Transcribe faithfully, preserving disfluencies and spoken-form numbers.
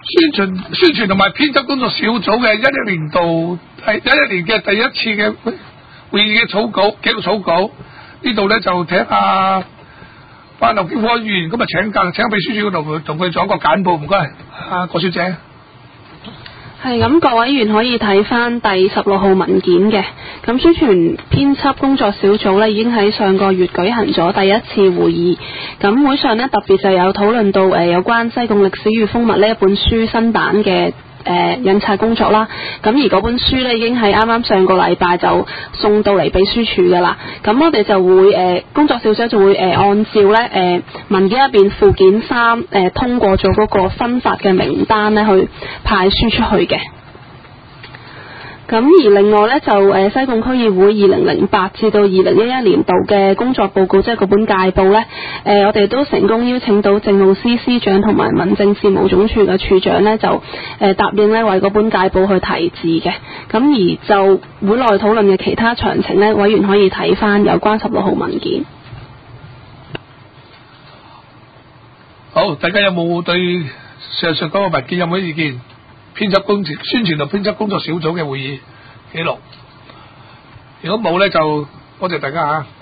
宣傳宣傳同埋編輯工作小組嘅一一年度係一一年嘅第一次嘅會議嘅草稿記錄草稿，呢度咧就請阿翻劉經科議員咁啊請教請秘書處嗰度同佢做一個簡報，唔該，阿郭小姐。 係咁，各位議員可以睇翻第十六號文件嘅。咁宣傳編輯工作小組呢已經喺上個月舉行咗第一次會議。咁會上呢特別就有討論到誒、呃、有關西貢歷史與風物呢一本書新版嘅誒、呃、印刷工作啦。咁而嗰本書呢已經係啱啱上個禮拜就送到嚟秘書處噶啦。咁我哋就會誒、呃、工作小組就會誒、呃、按照呢誒、呃、文件入邊附件三誒、呃、通過咗嗰個分發嘅名單呢去派書出去嘅。咁而另外呢，就誒、呃、西貢區議會二零零八至到二零一一年度嘅工作報告，即係嗰本界報呢，誒、呃、我哋都成功邀請到政務司司長同埋民政事務總署嘅處長呢，就誒、呃、答應呢為嗰本界報去題字嘅。咁而就會內討論嘅其他詳情呢，委員可以睇翻有關十六號文件。 好，大家有冇對上述嗰個文件有冇意見？編輯工程宣傳同編輯工作小組嘅會議記錄，如果冇咧就多謝大家嚇。